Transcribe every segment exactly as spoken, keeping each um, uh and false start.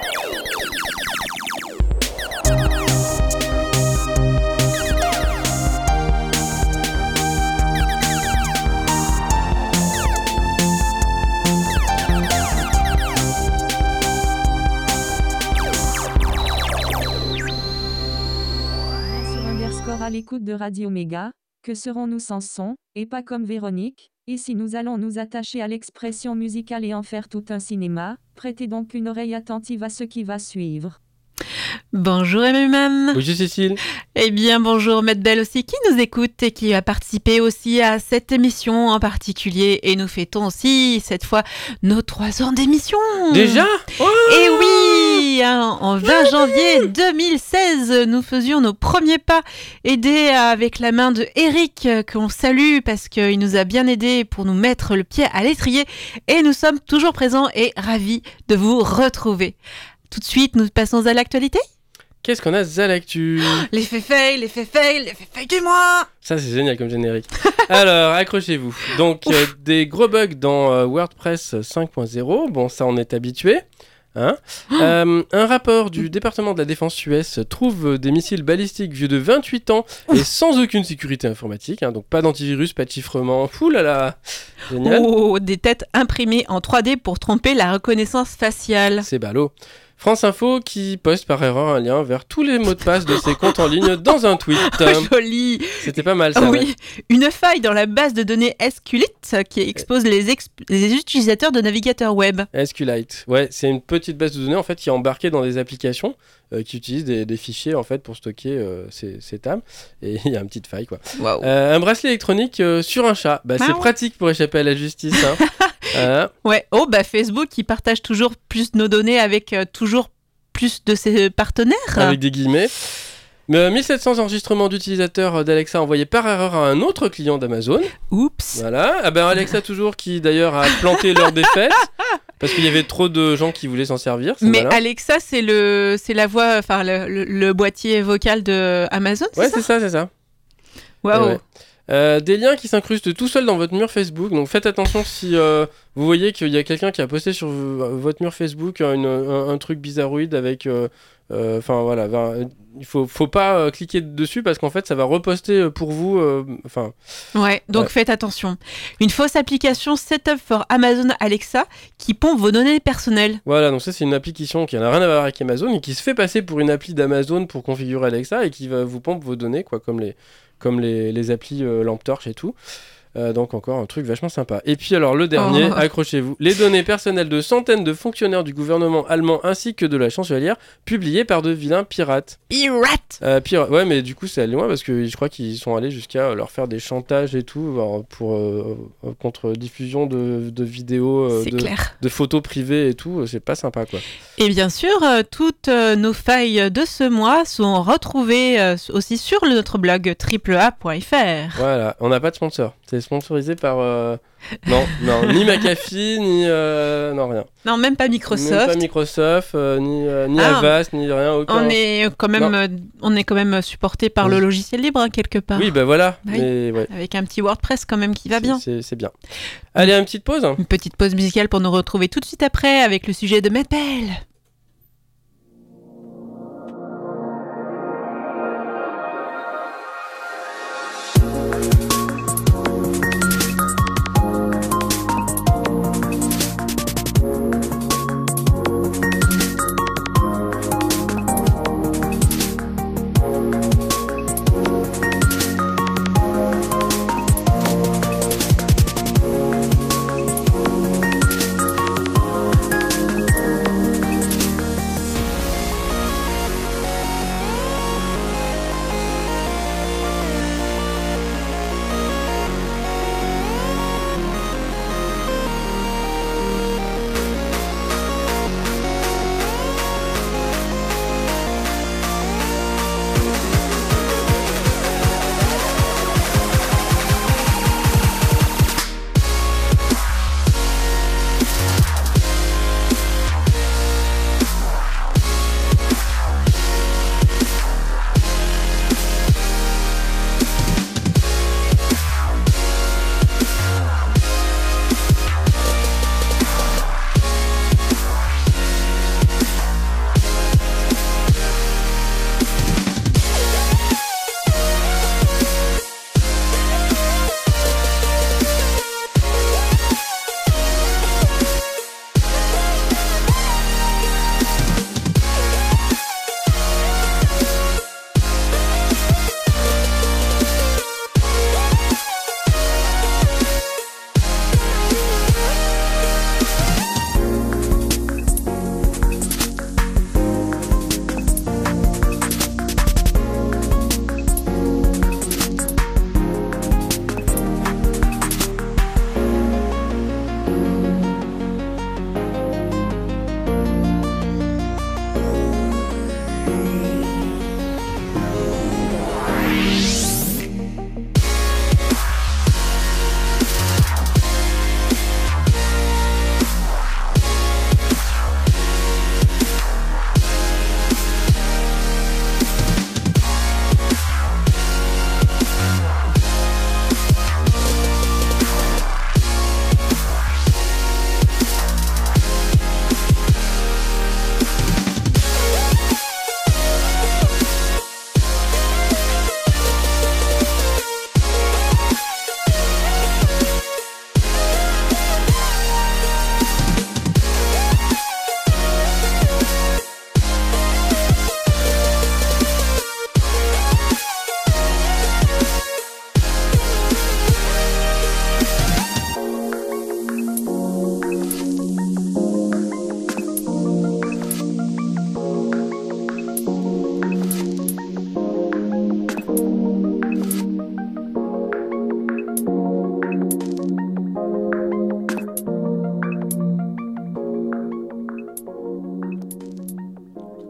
À l'écoute de Radio Méga, que serons-nous sans son, et pas comme Véronique? Ici nous allons nous attacher à l'expression musicale et en faire tout un cinéma. Prêtez donc une oreille attentive à ce qui va suivre. Bonjour M M M. Bonjour Cécile. Eh bien bonjour Maître Belle aussi qui nous écoute et qui a participé aussi à cette émission en particulier. Et nous fêtons aussi cette fois nos trois ans d'émission. Déjà oh Et oui, hein, en vingt janvier deux mille seize, nous faisions nos premiers pas, aidés avec la main de Eric qu'on salue parce qu'il nous a bien aidés pour nous mettre le pied à l'étrier. Et nous sommes toujours présents et ravis de vous retrouver. Tout de suite, nous passons à l'actualité. Qu'est-ce qu'on a à l'actu? L'effet fail, l'effet fail, l'effet fail du mois. Ça, c'est génial comme générique. Alors, accrochez-vous. Donc, euh, des gros bugs dans euh, WordPress cinq point zéro. Bon, ça, on est habitué. Hein euh, un rapport du département de la défense U S trouve des missiles balistiques vieux de vingt-huit ans et sans aucune sécurité informatique. Hein, donc, pas d'antivirus, pas de chiffrement. Ouh là là. Génial. Oh, des têtes imprimées en trois D pour tromper la reconnaissance faciale. C'est ballot. France Info qui poste par erreur un lien vers tous les mots de passe de ses comptes en ligne dans un tweet. Oh, joli. C'était pas mal ça. Oui, ouais. Une faille dans la base de données SQLite qui expose les, exp- les utilisateurs de navigateurs web. SQLite, ouais, c'est une petite base de données en fait qui est embarquée dans des applications euh, qui utilisent des, des fichiers en fait pour stocker euh, ces, ces tables. Et il y a une petite faille quoi. Wow. Euh, un bracelet électronique euh, sur un chat, bah, c'est pratique pour échapper à la justice. Hein. euh. Ouais. Oh bah Facebook qui partage toujours plus nos données avec euh, toujours plus de ses partenaires. Avec des guillemets. Mais mille sept cents enregistrements d'utilisateurs d'Alexa envoyés par erreur à un autre client d'Amazon. Oups. Voilà. Ah ben Alexa toujours qui d'ailleurs a planté leur défaite parce qu'il y avait trop de gens qui voulaient s'en servir. Mais malin. Alexa c'est le c'est la voix, enfin le, le, le boîtier vocal de Amazon. C'est ouais, ça c'est ça, c'est ça. Waouh. Ouais. Euh, des liens qui s'incrustent tout seuls dans votre mur Facebook. Donc faites attention si euh, vous voyez qu'il y a quelqu'un qui a posté sur v- votre mur Facebook une, un, un truc bizarroïde avec. Enfin euh, voilà, ben, il faut, faut pas euh, cliquer dessus parce qu'en fait ça va reposter pour vous. Enfin. Euh, ouais, donc ouais. Faites attention. Une fausse application Setup for Amazon Alexa qui pompe vos données personnelles. Voilà, donc ça c'est une application qui n'a rien à voir avec Amazon et qui se fait passer pour une appli d'Amazon pour configurer Alexa et qui va vous pompe vos données, quoi, comme les. comme les, les applis euh, lampe torche et tout. Euh, donc encore un truc vachement sympa. Et puis alors le dernier, oh. accrochez-vous, les données personnelles de centaines de fonctionnaires du gouvernement allemand ainsi que de la chancelière publiées par de vilains pirates. Pirates euh, pira- Ouais, mais du coup c'est allé loin parce que je crois qu'ils sont allés jusqu'à leur faire des chantages et tout alors, pour euh, contre diffusion de, de vidéos, euh, de, de photos privées et tout. C'est pas sympa quoi. Et bien sûr, euh, toutes euh, nos failles de ce mois sont retrouvées euh, aussi sur le, notre blog triple a point f r. Voilà, on n'a pas de sponsor. C'est sponsorisé par... Euh... Non, non, ni McAfee, ni... Euh... Non, rien. Non, même pas Microsoft. Même pas Microsoft, euh, ni, euh, ni ah, Avast, ni rien. Aucun... On est quand même, euh, on est quand même supporté par oui. le logiciel libre, hein, quelque part. Oui, bah voilà. Oui. Mais, ouais. Avec un petit WordPress quand même qui va c'est, bien. C'est, c'est bien. Allez, une petite pause. Une petite pause musicale pour nous retrouver tout de suite après avec le sujet de Maître Belle.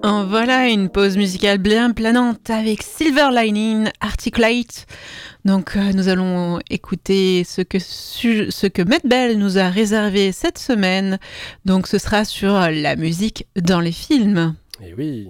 En voilà une pause musicale bien planante avec Silver Lining Articulate. Donc euh, nous allons écouter ce que, su- ce que Matt Bell nous a réservé cette semaine. Donc ce sera sur la musique dans les films. Et oui.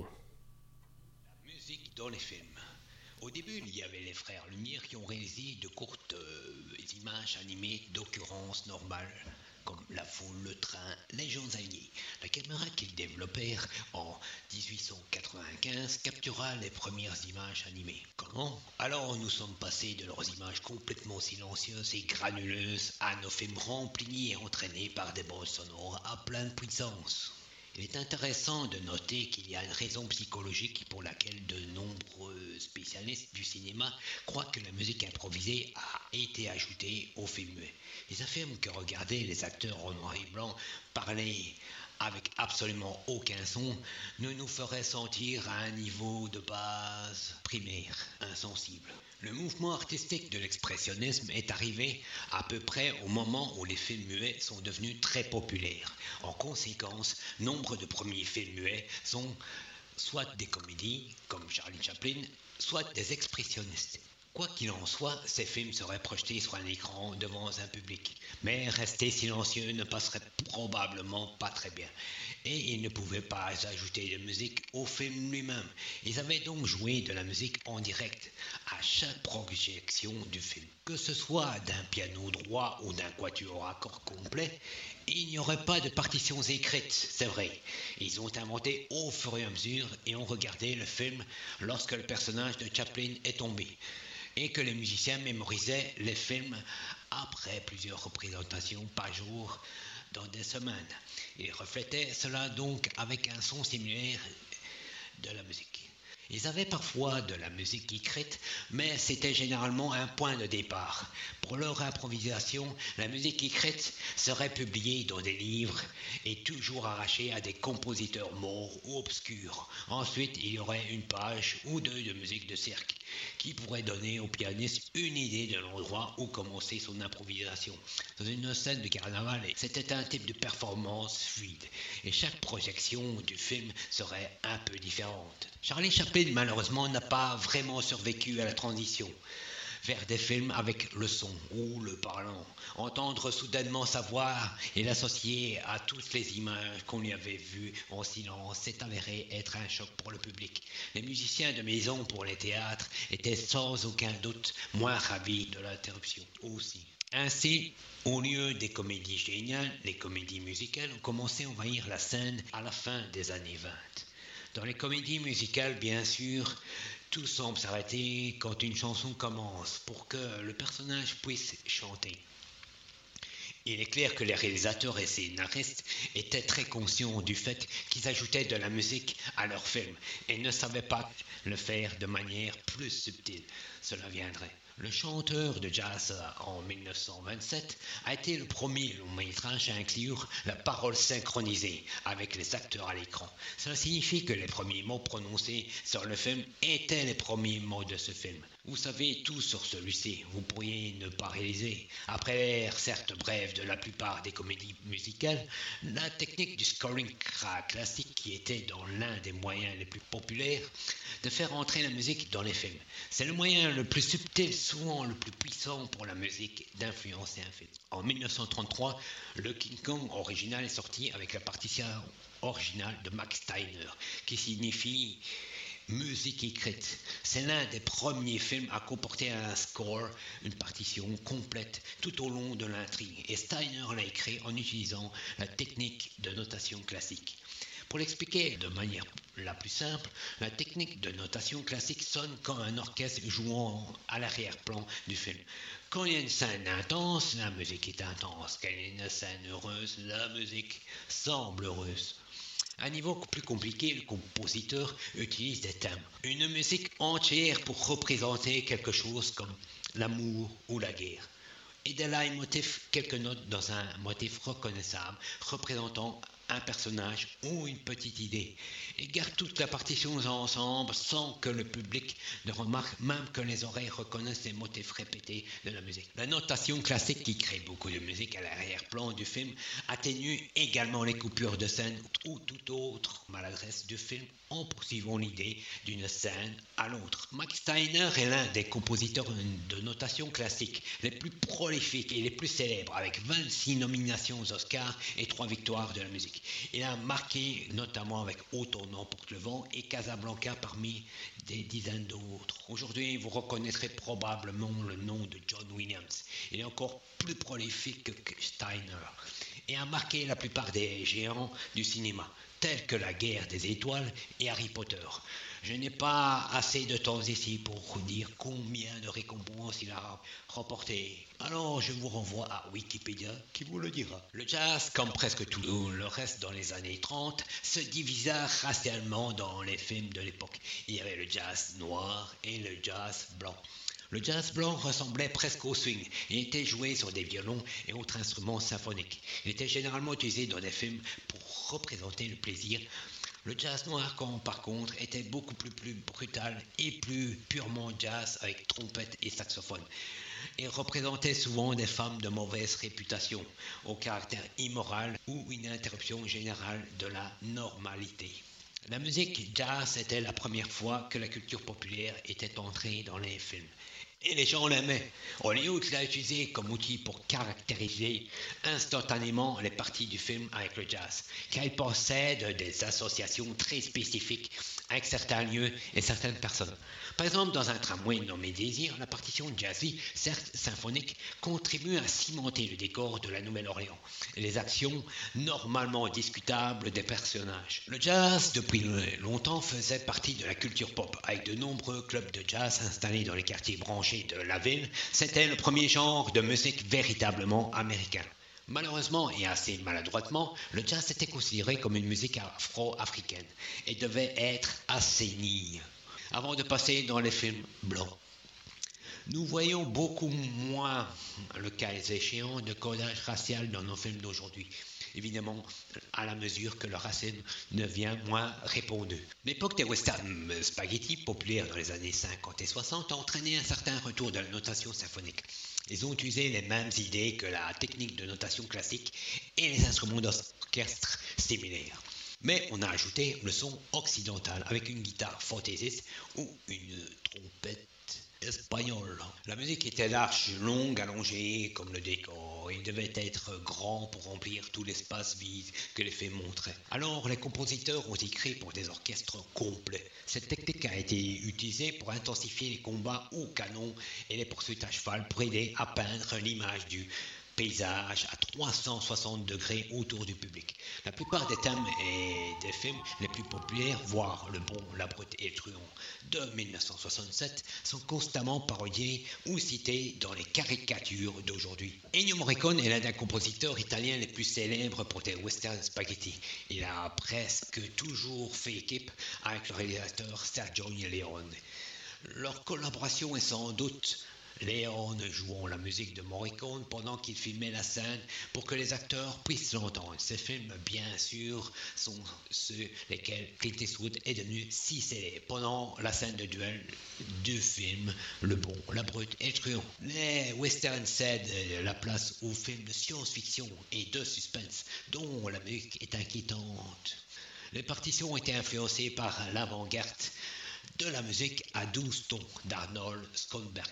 La musique dans les films. Au début, il y avait les frères Lumière qui ont réalisé de courtes euh, images animées d'occurrences normales, comme la foule, le train, les gens alignés. La caméra qu'ils développèrent en dix-huit cent quatre-vingt-quinze captura les premières images animées. Comment ? Alors nous sommes passés de leurs images complètement silencieuses et granuleuses à nos films remplis et entraînés par des bandes sonores à pleine puissance. Il est intéressant de noter qu'il y a une raison psychologique pour laquelle de nombreux spécialistes du cinéma croient que la musique improvisée a été ajoutée au film muet. Ils affirment que regarder les acteurs en noir et blanc parler avec absolument aucun son ne nous ferait sentir à un niveau de base primaire, insensible. Le mouvement artistique de l'expressionnisme est arrivé à peu près au moment où les films muets sont devenus très populaires. En conséquence, nombre de premiers films muets sont soit des comédies, comme Charlie Chaplin, soit des expressionnistes. Quoi qu'il en soit, ces films seraient projetés sur un écran devant un public. Mais rester silencieux ne passerait probablement pas très bien. Et ils ne pouvaient pas ajouter de musique au film lui-même. Ils avaient donc joué de la musique en direct à chaque projection du film. Que ce soit d'un piano droit ou d'un quatuor à cordes complet, il n'y aurait pas de partitions écrites, c'est vrai. Ils ont inventé au fur et à mesure et ont regardé le film lorsque le personnage de Chaplin est tombé. Et que les musiciens mémorisaient les films après plusieurs représentations par jour dans des semaines. Ils reflétaient cela donc avec un son similaire de la musique. Ils avaient parfois de la musique écrite, mais c'était généralement un point de départ. Pour leur improvisation, la musique écrite serait publiée dans des livres et toujours arrachée à des compositeurs morts ou obscurs. Ensuite, il y aurait une page ou deux de musique de cirque qui pourrait donner au pianiste une idée de l'endroit où commencer son improvisation. Dans une scène de carnaval, c'était un type de performance fluide et chaque projection du film serait un peu différente. Charlie Chaplin, malheureusement, n'a pas vraiment survécu à la transition vers des films avec le son ou le parlant. Entendre soudainement sa voix et l'associer à toutes les images qu'on lui avait vues en silence s'est avéré être un choc pour le public. Les musiciens de maison pour les théâtres étaient sans aucun doute moins ravis de l'interruption aussi. Ainsi, au lieu des comédies géniales, les comédies musicales ont commencé à envahir la scène à la fin des années vingt. Dans les comédies musicales, bien sûr, tout semble s'arrêter quand une chanson commence pour que le personnage puisse chanter. Il est clair que les réalisateurs et scénaristes étaient très conscients du fait qu'ils ajoutaient de la musique à leurs films et ne savaient pas le faire de manière plus subtile. Cela viendrait. Le chanteur de jazz en dix-neuf cent vingt-sept a été le premier long métrage à inclure la parole synchronisée avec les acteurs à l'écran. Cela signifie que les premiers mots prononcés sur le film étaient les premiers mots de ce film. Vous savez tout sur celui-ci, vous pourriez ne pas réaliser. Après l'ère certes brève de la plupart des comédies musicales, la technique du scoring classique qui était dans l'un des moyens les plus populaires de faire entrer la musique dans les films. C'est le moyen le plus subtil, souvent le plus puissant pour la musique d'influencer un film. En dix-neuf cent trente-trois, le King Kong original est sorti avec la partition originale de Max Steiner, qui signifie musique écrite. C'est l'un des premiers films à comporter un score, une partition complète tout au long de l'intrigue. Et Steiner l'a écrit en utilisant la technique de notation classique. Pour l'expliquer de manière la plus simple, la technique de notation classique sonne comme un orchestre jouant à l'arrière-plan du film. Quand il y a une scène intense, la musique est intense. Quand il y a une scène heureuse, la musique semble heureuse. À un niveau plus compliqué, le compositeur utilise des thèmes. Une musique entière pour représenter quelque chose comme l'amour ou la guerre. Et de là, il motive quelques notes dans un motif reconnaissable, représentant un personnage ou une petite idée. Il garde toute la partition ensemble sans que le public ne remarque, même que les oreilles reconnaissent les motifs répétés de la musique. La notation classique qui crée beaucoup de musique à l'arrière-plan du film atténue également les coupures de scène ou toute autre maladresse du film en poursuivant l'idée d'une scène à l'autre. Max Steiner est l'un des compositeurs de notation classique les plus prolifiques et les plus célèbres, avec vingt-six nominations aux Oscars et trois victoires de la musique. Il a marqué notamment avec Automne emporte le vent et Casablanca parmi des dizaines d'autres. Aujourd'hui, vous reconnaîtrez probablement le nom de John Williams. Il est encore plus prolifique que Steiner et a marqué la plupart des géants du cinéma, tels que La Guerre des Étoiles et Harry Potter. Je n'ai pas assez de temps ici pour vous dire combien de récompenses il a remporté. Alors je vous renvoie à Wikipédia qui vous le dira. Le jazz, comme presque tout le reste dans les années trente, se divisa racialement dans les films de l'époque. Il y avait le jazz noir et le jazz blanc. Le jazz blanc ressemblait presque au swing et était joué sur des violons et autres instruments symphoniques. Il était généralement utilisé dans des films pour représenter le plaisir. Le jazz noir, par contre, était beaucoup plus, plus brutal et plus purement jazz avec trompette et saxophone. Il représentait souvent des femmes de mauvaise réputation, au caractère immoral ou une interruption générale de la normalité. La musique jazz était la première fois que la culture populaire était entrée dans les films. Et les gens l'aimaient. Hollywood l'a utilisé comme outil pour caractériser instantanément les parties du film avec le jazz, car il possède des associations très spécifiques avec certains lieux et certaines personnes. Par exemple, dans un tramway nommé Désir, la partition jazzy, certes symphonique, contribue à cimenter le décor de la Nouvelle-Orléans et les actions normalement discutables des personnages. Le jazz, depuis longtemps, faisait partie de la culture pop, avec de nombreux clubs de jazz installés dans les quartiers branchés de la ville. C'était le premier genre de musique véritablement américain. Malheureusement et assez maladroitement, le jazz était considéré comme une musique afro-africaine et devait être assaini avant de passer dans les films blancs. Nous voyons beaucoup moins, le cas échéant, de codage racial dans nos films d'aujourd'hui. Évidemment, à la mesure que le racisme devient moins répandu. L'époque des western spaghetti, populaire dans les années cinquante et soixante, a entraîné un certain retour de la notation symphonique. Ils ont utilisé les mêmes idées que la technique de notation classique et les instruments d'orchestre similaires. Mais on a ajouté le son occidental avec une guitare fantaisiste ou une trompette espagnole. La musique était large, longue, allongée comme le décor. Il devait être grand pour remplir tout l'espace vide que les films montraient. Alors les compositeurs ont écrit pour des orchestres complets. Cette technique a été utilisée pour intensifier les combats au canon et les poursuites à cheval pour aider à peindre l'image du paysage à trois cent soixante degrés autour du public. La plupart des thèmes et des films les plus populaires, voire Le Bon, la Brute et le Truand de mille neuf cent soixante-sept, sont constamment parodiés ou cités dans les caricatures d'aujourd'hui. Ennio Morricone est l'un des compositeurs italiens les plus célèbres pour des western spaghetti. Il a presque toujours fait équipe avec le réalisateur Sergio Leone. Leur collaboration est sans doute Leone jouant la musique de Morricone pendant qu'il filmait la scène pour que les acteurs puissent l'entendre. Ces films, bien sûr, sont ceux lesquels Clint Eastwood est devenu si célèbre pendant la scène de duel du film Le Bon, la Brute et le Truand. Les westerns cèdent la place aux films de science-fiction et de suspense, dont la musique est inquiétante. Les partitions ont été influencées par l'avant-garde de la musique à douze tons d'Arnold Schoenberg.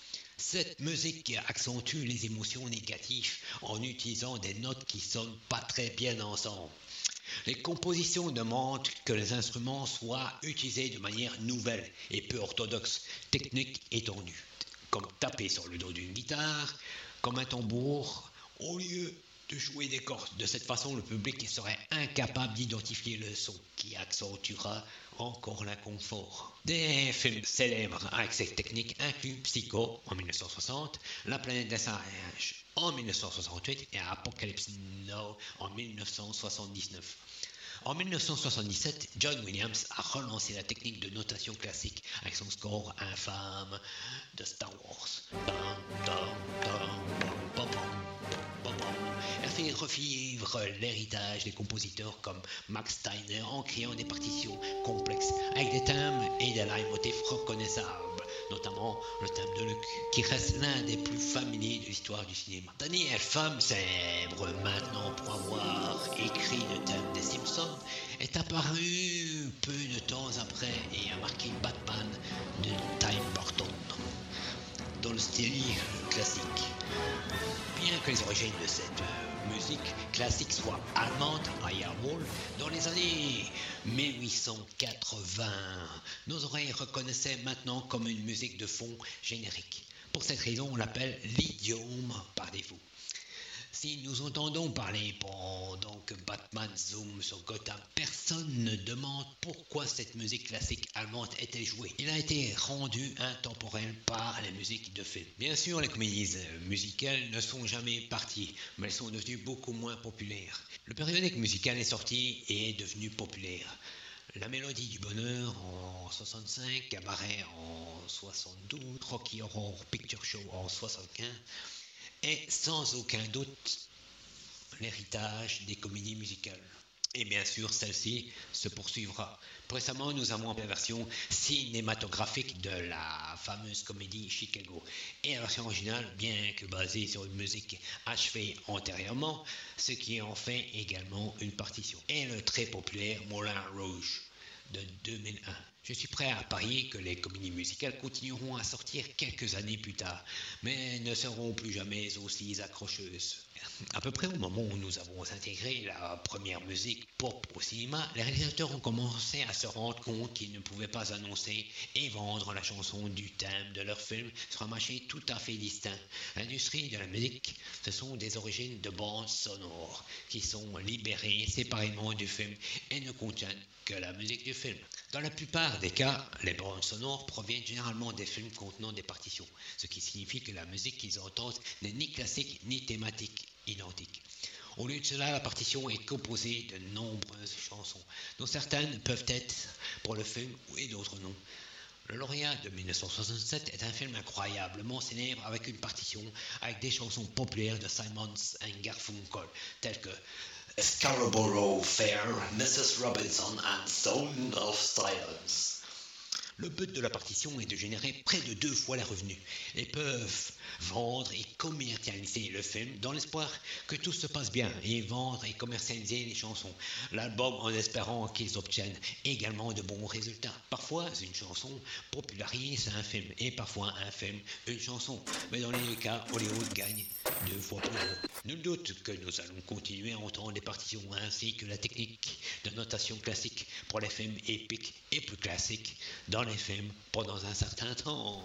Cette musique accentue les émotions négatives en utilisant des notes qui sonnent pas très bien ensemble. Les compositions demandent que les instruments soient utilisés de manière nouvelle et peu orthodoxe, technique étendue, comme taper sur le dos d'une guitare, comme un tambour, au lieu de jouer des cordes. De cette façon, le public serait incapable d'identifier le son, qui accentuera encore l'inconfort. Des films célèbres avec cette technique incluent Psycho en mille neuf cent soixante, La planète des singes en mille neuf cent soixante-huit et Apocalypse Now en mille neuf cent soixante-dix-neuf. En mille neuf cent soixante-dix-sept, John Williams a relancé la technique de notation classique avec son score infâme de Star Wars. Il a fait voulait revivre l'héritage des compositeurs comme Max Steiner en créant des partitions complexes avec des thèmes et des leitmotifs reconnaissables, notamment le thème de Luc, qui reste l'un des plus familiers de l'histoire du cinéma. Danny Elfman, célèbre maintenant pour avoir écrit le thème des Simpsons, est apparu peu de temps après et a marqué Batman de Tim Burton dans le style classique. Bien que les origines de cette musique classique soient allemandes, à Jawohl, dans les années mille huit cent quatre-vingts, nos oreilles reconnaissaient maintenant comme une musique de fond générique. Pour cette raison, on l'appelle l'idiome par défaut. Si nous entendons parler pendant que Batman zoome sur Gotham, personne ne demande pourquoi cette musique classique allemande était jouée. Il a été rendu intemporel par les musiques de film. Bien sûr, les comédies musicales ne sont jamais parties, mais elles sont devenues beaucoup moins populaires. Le périodique musical est sorti et est devenu populaire. La Mélodie du Bonheur en soixante-cinq, Cabaret en soixante-douze, Rocky Horror Picture Show en soixante-quinze, est sans aucun doute l'héritage des comédies musicales. Et bien sûr, celle-ci se poursuivra. Récemment, nous avons la version cinématographique de la fameuse comédie Chicago. Et la version originale, bien que basée sur une musique achevée antérieurement, ce qui en fait également une partition. Et le très populaire Moulin Rouge de deux mille un. Je suis prêt à parier que les comédies musicales continueront à sortir quelques années plus tard, mais ne seront plus jamais aussi accrocheuses. À peu près au moment où nous avons intégré la première musique pop au cinéma, les réalisateurs ont commencé à se rendre compte qu'ils ne pouvaient pas annoncer et vendre la chanson du thème de leur film sur un marché tout à fait distinct. L'industrie de la musique, ce sont des origines de bandes sonores qui sont libérées séparément du film et ne contiennent que la musique du film. Dans la plupart des cas, les bandes sonores proviennent généralement des films contenant des partitions, ce qui signifie que la musique qu'ils entendent n'est ni classique ni thématique identique. Au lieu de cela, la partition est composée de nombreuses chansons, dont certaines peuvent être pour le film et d'autres non. Le Lauréat de mille neuf cent soixante-sept est un film incroyablement célèbre avec une partition avec des chansons populaires de Simons and Garfunkel, telles que Scarborough Fair, missus Robinson and Sound of Silence. Le but de la partition est de générer près de deux fois les revenus. Ils peuvent vendre et commercialiser le film dans l'espoir que tout se passe bien et vendre et commercialiser les chansons, l'album en espérant qu'ils obtiennent également de bons résultats. Parfois, une chanson popularise un film et parfois un film une chanson. Mais dans les deux cas, Hollywood gagne deux fois plus gros. Nul doute que nous allons continuer à entendre les partitions ainsi que la technique de notation classique pour les films épiques et plus classiques dans les films pendant un certain temps.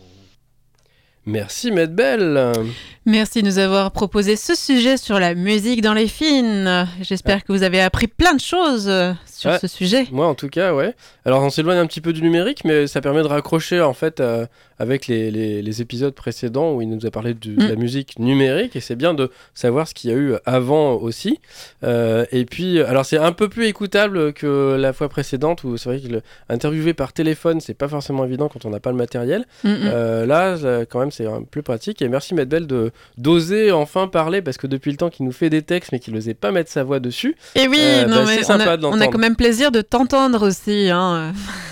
Merci Maître Belle. Merci de nous avoir proposé ce sujet sur la musique dans les films. J'espère ah. que vous avez appris plein de choses sur ah, ce sujet. Moi en tout cas, ouais. Alors on s'éloigne un petit peu du numérique, mais ça permet de raccrocher en fait euh, avec les, les, les épisodes précédents où il nous a parlé de, mmh. de la musique numérique, et c'est bien de savoir ce qu'il y a eu avant aussi. Euh, et puis, alors c'est un peu plus écoutable que la fois précédente où c'est vrai que interviewer par téléphone, c'est pas forcément évident quand on n'a pas le matériel. Mmh. Euh, là, quand même, c'est plus pratique. Et merci Maître Belle de d'oser enfin parler, parce que depuis le temps qu'il nous fait des textes mais qu'il n'osait pas mettre sa voix dessus. Et oui, euh, non, bah, mais c'est sympa on a, de l'entendre. On a quand même plaisir de t'entendre aussi, hein.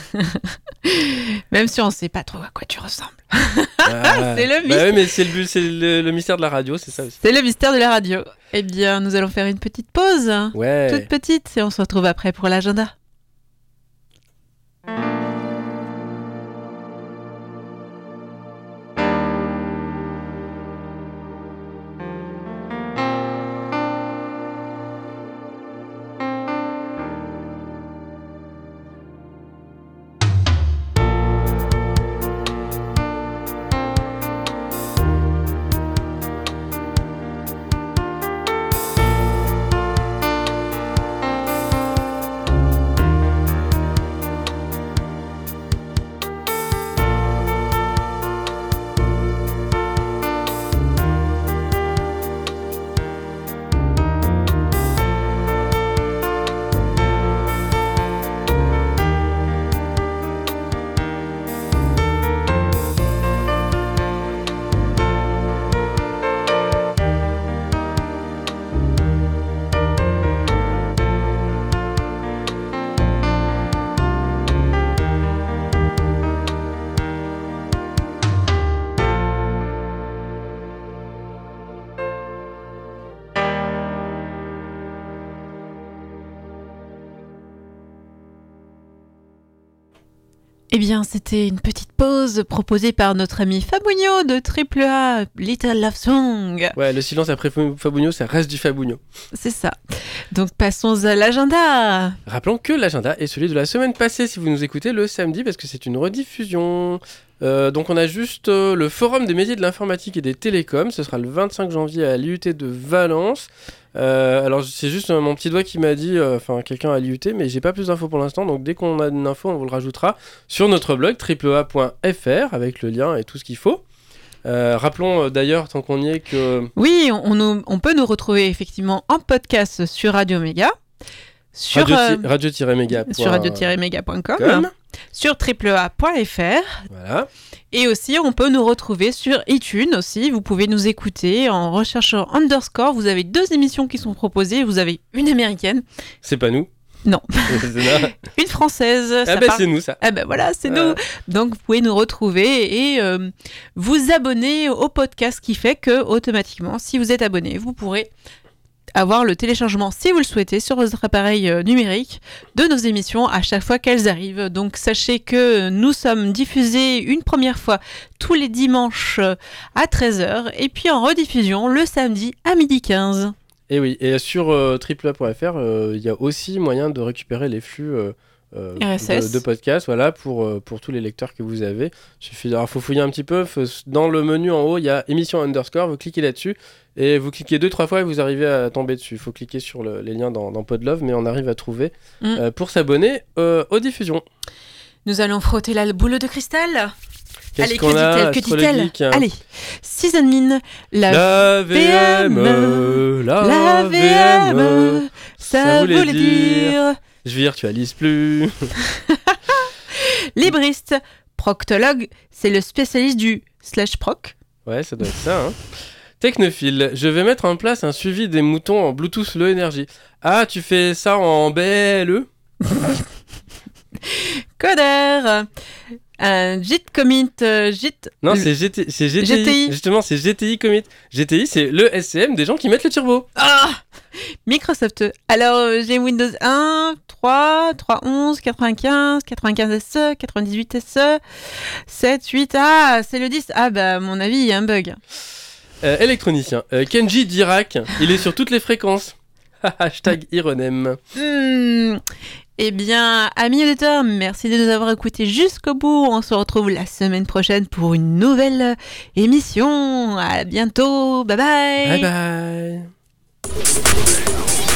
Même si on ne sait pas trop à quoi tu ressembles. Ah, c'est le mystère. Bah oui, mais c'est le, c'est le, le mystère de la radio, c'est ça aussi. C'est le mystère de la radio. Eh bien, nous allons faire une petite pause. Ouais. Toute petite, et on se retrouve après pour l'agenda. Eh bien, c'était une petite pause proposée par notre ami Fabugno de Triple A, Little Love Song. Ouais, le silence après Fabugno, ça reste du Fabugno. C'est ça. Donc, passons à l'agenda. Rappelons que l'agenda est celui de la semaine passée, si vous nous écoutez le samedi, parce que c'est une rediffusion. Euh, donc, on a juste euh, le Forum des métiers de l'informatique et des télécoms. Ce sera le vingt-cinq janvier à l'I U T de Valence. Euh, alors c'est juste euh, mon petit doigt qui m'a dit, enfin euh, quelqu'un à l'I U T, mais j'ai pas plus d'infos pour l'instant, donc dès qu'on a une info on vous le rajoutera sur notre blog triple a point f r avec le lien et tout ce qu'il faut. Euh, rappelons euh, d'ailleurs, tant qu'on y est, que... Oui, on, on, on peut nous retrouver effectivement en podcast sur Radio Méga, sur radio-méga sur radio-méga point com, sur triple a point f r. Voilà. Et aussi, on peut nous retrouver sur iTunes aussi. Vous pouvez nous écouter en recherchant Underscore. Vous avez deux émissions qui sont proposées. Vous avez une américaine. C'est pas nous. Non. Une française. Ah ben bah c'est nous ça. Ah ben bah voilà, c'est euh... nous. Donc vous pouvez nous retrouver et euh, vous abonner au podcast, qui fait que automatiquement, si vous êtes abonné, vous pourrez avoir le téléchargement, si vous le souhaitez, sur votre appareil euh, numérique de nos émissions à chaque fois qu'elles arrivent. Donc sachez que nous sommes diffusés une première fois tous les dimanches à treize heures et puis en rediffusion le samedi à midi quinze. Et oui, et sur euh, triple a point f r, il euh, y a aussi moyen de récupérer les flux euh, euh, R S S. De, de podcasts, voilà, pour, euh, pour tous les lecteurs que vous avez. Il suffit, alors, faut fouiller un petit peu. Faut, dans le menu en haut, il y a émission underscore. Vous cliquez là-dessus et vous cliquez deux trois fois et vous arrivez à tomber dessus. Il faut cliquer sur le, les liens dans, dans Podlove, mais on arrive à trouver mm. euh, pour s'abonner euh, aux diffusions. Nous allons frotter la boule de cristal. Qu'est-ce Allez, qu'on que a, dit-elle, que dit-elle hein. Allez, Seasonmin, la, la V M, la, la V M, V M ça, ça voulait, voulait dire... dire... Je virtualise plus. Libriste, proctologue, c'est le spécialiste du slash proc. Ouais, ça doit être ça, hein. Technophile, je vais mettre en place un suivi des moutons en Bluetooth Low Energy. Ah, tu fais ça en B L E? Codeur, un Git commit, euh, Git... Non, c'est, G T, c'est G T I. G T I. Justement, c'est G T I commit. G T I, c'est le S C M des gens qui mettent le turbo. Ah, Microsoft. Alors, euh, j'ai Windows un, trois, trois point onze, quatre-vingt-quinze, quatre-vingt-quinze S E, quatre-vingt-dix-huit S E, sept, huit... Ah, c'est le dix. Ah, bah, à mon avis, il y a un bug. Euh, électronicien. Euh, Kenji Dirac, il est sur toutes les fréquences. Hashtag Ironem. Hmm... Eh bien, amis auditeurs, merci de nous avoir écoutés jusqu'au bout. On se retrouve la semaine prochaine pour une nouvelle émission. À bientôt. Bye bye. Bye bye.